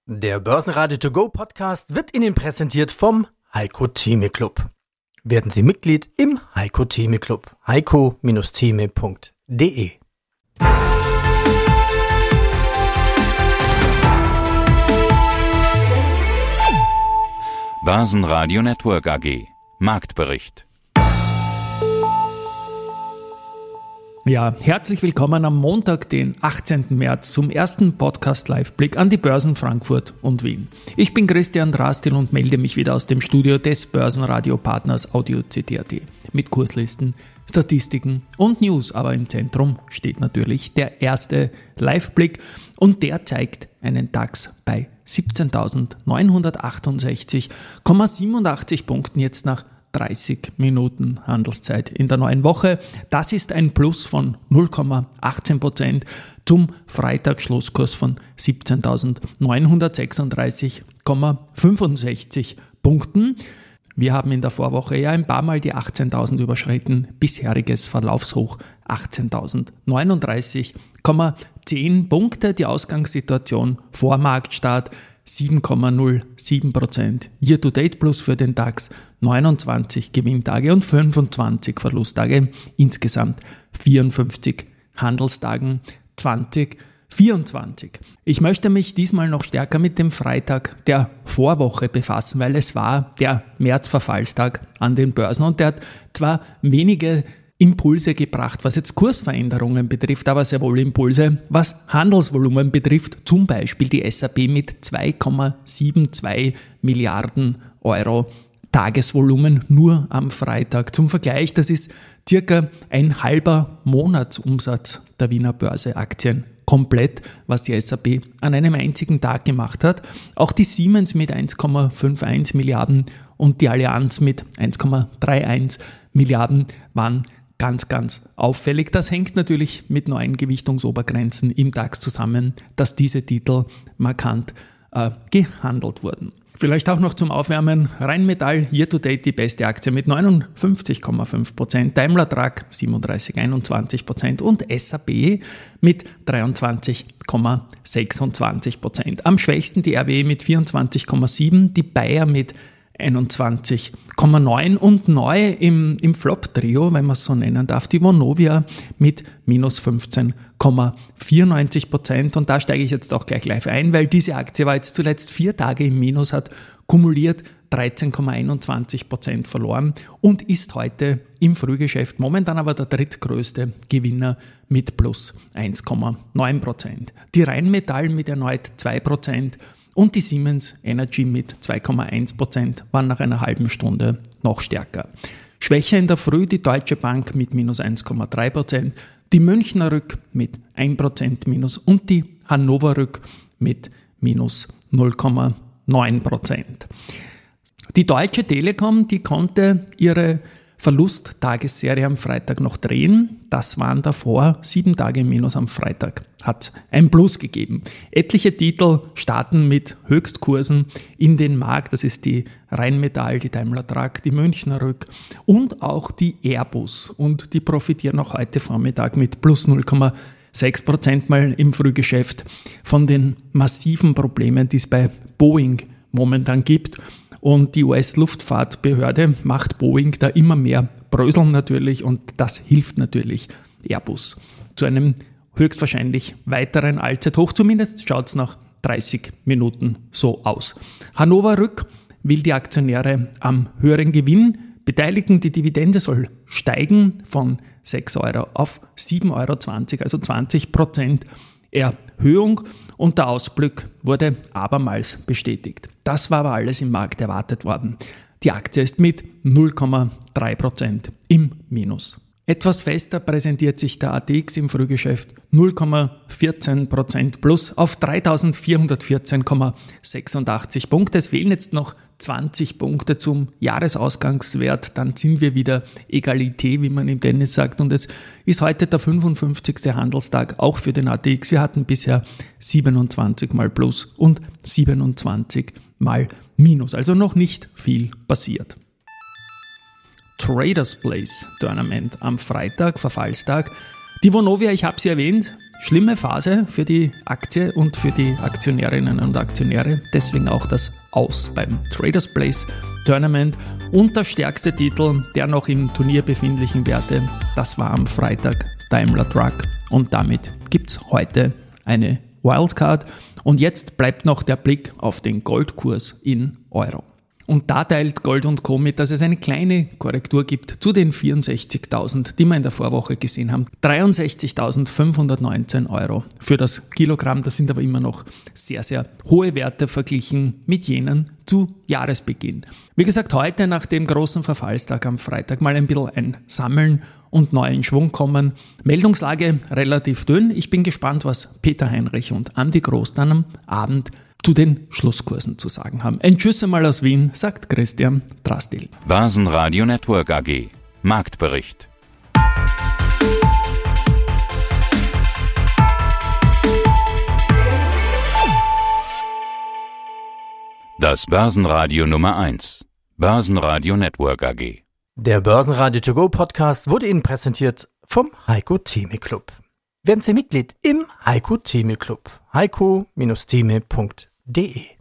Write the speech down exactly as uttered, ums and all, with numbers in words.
Der Börsenradio To Go Podcast wird Ihnen präsentiert vom Heiko Theme Club. Werden Sie Mitglied im Heiko Theme Club. heiko Theme punkt de. Börsenradio Network A G. Marktbericht. Ja, herzlich willkommen am Montag, den achtzehnten März, zum ersten Podcast-Live-Blick an die Börsen Frankfurt und Wien. Ich bin Christian Drastil und melde mich wieder aus dem Studio des Börsenradio-Partners Audio C T A T mit Kurslisten, Statistiken und News. Aber im Zentrum steht natürlich der erste Live-Blick und der zeigt einen DAX bei siebzehntausendneunhundertachtundsechzig Komma siebenundachtzig Punkten jetzt nach dreißig Minuten Handelszeit in der neuen Woche. Das ist ein Plus von null Komma achtzehn Prozent zum Freitagsschlusskurs von siebzehntausendneunhundertsechsunddreißig Komma fünfundsechzig Punkten. Wir haben in der Vorwoche ja ein paar Mal die achtzehntausend überschritten. Bisheriges Verlaufshoch achtzehntausendneununddreißig Komma zehn Punkte. Die Ausgangssituation vor Marktstart sieben Komma null sieben Prozent. Year-to-date plus für den DAX, neunundzwanzig Gewinntage und fünfundzwanzig Verlusttage. Insgesamt vierundfünfzig Handelstagen zwanzig vierundzwanzig. Ich möchte mich diesmal noch stärker mit dem Freitag der Vorwoche befassen, weil es war der Märzverfallstag an den Börsen und der hat zwar wenige Impulse gebracht, was jetzt Kursveränderungen betrifft, aber sehr wohl Impulse, was Handelsvolumen betrifft, zum Beispiel die S A P mit zwei Komma zweiundsiebzig Milliarden Euro Tagesvolumen nur am Freitag. Zum Vergleich, das ist circa ein halber Monatsumsatz der Wiener Börse-Aktien komplett, was die S A P an einem einzigen Tag gemacht hat. Auch die Siemens mit eins Komma einundfünfzig Milliarden und die Allianz mit eins Komma einunddreißig Milliarden waren ganz, ganz auffällig. Das hängt natürlich mit neuen Gewichtungsobergrenzen im DAX zusammen, dass diese Titel markant äh, gehandelt wurden. Vielleicht auch noch zum Aufwärmen. Rheinmetall, Year-to-date die beste Aktie mit neunundfünfzig Komma fünf Prozent, Daimler Truck siebenunddreißig Komma einundzwanzig Prozent und S A P mit dreiundzwanzig Komma sechsundzwanzig Prozent. Am schwächsten die R W E mit vierundzwanzig Komma sieben, die Bayer mit einundzwanzig Komma neun und neu im, im Flop-Trio, wenn man es so nennen darf, die Vonovia mit minus fünfzehn Komma vierundneunzig Prozent. Und da steige ich jetzt auch gleich live ein, weil diese Aktie war jetzt zuletzt vier Tage im Minus, hat kumuliert dreizehn Komma einundzwanzig Prozent verloren und ist heute im Frühgeschäft momentan aber der drittgrößte Gewinner mit plus eins Komma neun Prozent. Die Rheinmetall mit erneut zwei Prozent und die Siemens Energy mit zwei Komma eins Prozent waren nach einer halben Stunde noch stärker. Schwächer in der Früh die Deutsche Bank mit minus eins Komma drei Prozent, die Münchner Rück mit ein Prozent minus und die Hannover Rück mit minus null Komma neun Prozent. Die Deutsche Telekom, die konnte ihre Verlust-Tagesserie am Freitag noch drehen. Das waren davor sieben Tage im Minus am Freitag. Hat ein Plus gegeben. Etliche Titel starten mit Höchstkursen in den Markt. Das ist die Rheinmetall, die Daimler Truck, die Münchner Rück und auch die Airbus. Und die profitieren auch heute Vormittag mit plus null Komma sechs Prozent mal im Frühgeschäft von den massiven Problemen, die es bei Boeing momentan gibt. Und die U S-Luftfahrtbehörde macht Boeing da immer mehr Bröseln natürlich und das hilft natürlich Airbus zu einem höchstwahrscheinlich weiteren Allzeithoch. Zumindest schaut es nach dreißig Minuten so aus. Hannover Rück will die Aktionäre am höheren Gewinn beteiligen. Die Dividende soll steigen von sechs Euro auf sieben Euro zwanzig, also zwanzig Prozent Erhöhung und der Ausblick wurde abermals bestätigt. Das war aber alles im Markt erwartet worden. Die Aktie ist mit null Komma drei Prozent im Minus. Etwas fester präsentiert sich der A T X im Frühgeschäft null Komma vierzehn Prozent plus auf dreitausendvierhundertvierzehn Komma sechsundachtzig Punkte. Es fehlen jetzt noch zwanzig Punkte zum Jahresausgangswert, dann sind wir wieder Egalité, wie man im Tennis sagt. Und es ist heute der fünfundfünfzigste Handelstag, auch für den A T X. Wir hatten bisher siebenundzwanzig mal Plus und siebenundzwanzig mal Minus, also noch nicht viel passiert. Traders Place Tournament am Freitag, Verfallstag. Die Vonovia, ich habe sie erwähnt, schlimme Phase für die Aktie und für die Aktionärinnen und Aktionäre. Deswegen auch das Aus beim Traders Place Tournament. Und der stärkste Titel der noch im Turnier befindlichen Werte, das war am Freitag Daimler Truck. Und damit gibt es heute eine Wildcard. Und jetzt bleibt noch der Blick auf den Goldkurs in Euro. Und da teilt Gold und Co. mit, dass es eine kleine Korrektur gibt zu den vierundsechzigtausend, die wir in der Vorwoche gesehen haben. dreiundsechzigtausendfünfhundertneunzehn Euro für das Kilogramm. Das sind aber immer noch sehr, sehr hohe Werte verglichen mit jenen zu Jahresbeginn. Wie gesagt, heute nach dem großen Verfallstag am Freitag mal ein bisschen ein Sammeln und neu in Schwung kommen. Meldungslage relativ dünn. Ich bin gespannt, was Peter Heinrich und Andi Groß dann am Abend zu den Schlusskursen zu sagen haben. Ein Tschüss einmal aus Wien, sagt Christian Drastil. Börsenradio Network A G. Marktbericht. Das Börsenradio Nummer eins. Börsenradio Network A G. Der Börsenradio To Go Podcast wurde Ihnen präsentiert vom Heiko Thieme Club. Werden Sie Mitglied im Heiko Thieme Club. heiko Bindestrich thieme punkt de